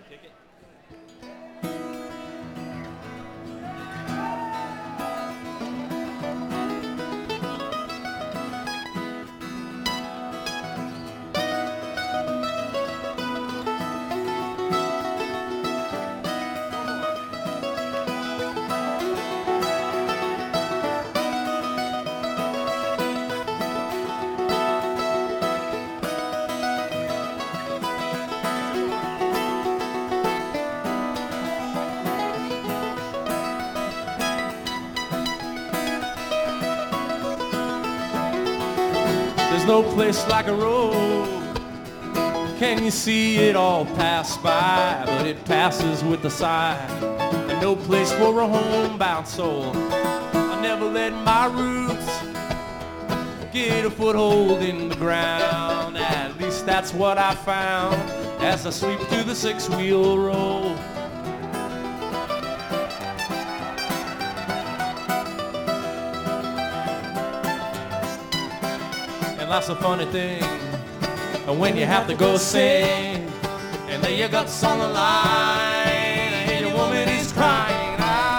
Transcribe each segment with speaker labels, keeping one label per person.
Speaker 1: There's no place like a road. Can you see it all pass by? But it passes with a sigh. And no place for a homebound soul. I never let my roots get a foothold in the ground. At least that's what I found as I sweep through the six-wheel road. And life's a funny thing, and when you have to go sing and lay your guts on the line, and your woman is crying,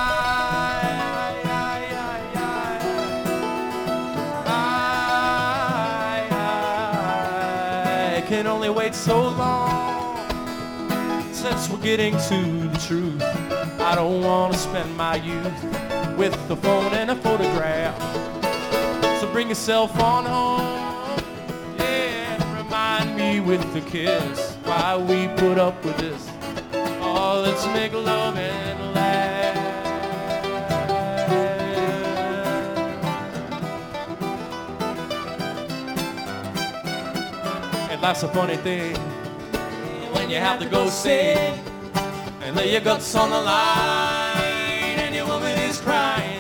Speaker 1: I can only wait so long since we're getting to the truth. I don't want to spend my youth with the phone and a photograph. So bring yourself on home. Me with the kiss, why we put up with this. Oh, let's make love and laugh. And life's a funny thing when you have to go sing and lay your guts on the line, and your woman is crying.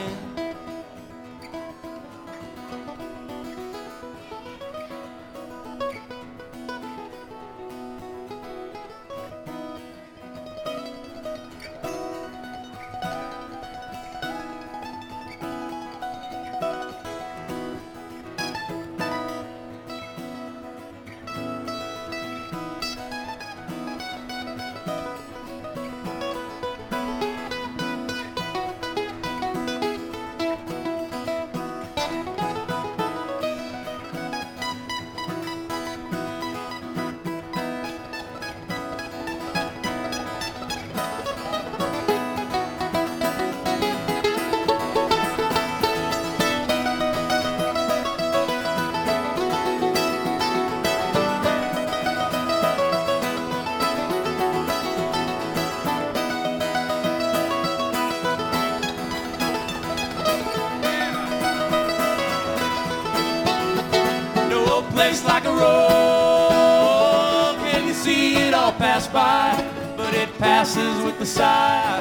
Speaker 1: Place like a road, can you see it all pass by? But it passes with the sigh.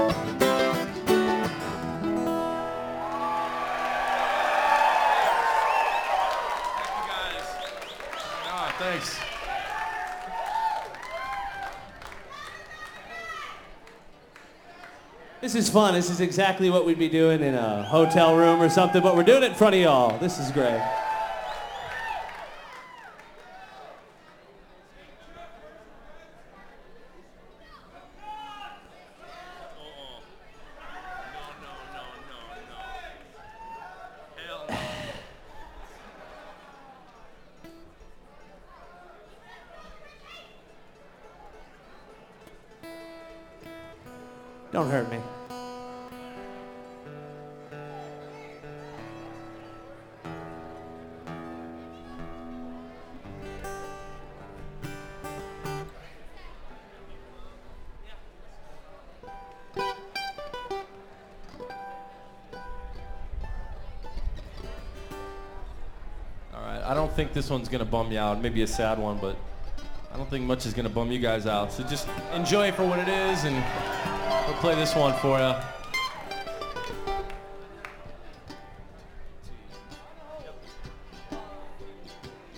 Speaker 1: Thank you guys. Oh, thanks.
Speaker 2: This is fun. This is exactly what we'd be doing in a hotel room or something, but we're doing it in front of y'all. This is great. Don't hurt me.
Speaker 1: All right, I don't think this one's gonna bum you out. Maybe a sad one, but I don't think much is gonna bum you guys out. So just enjoy it for what it is, and we'll play this one for you.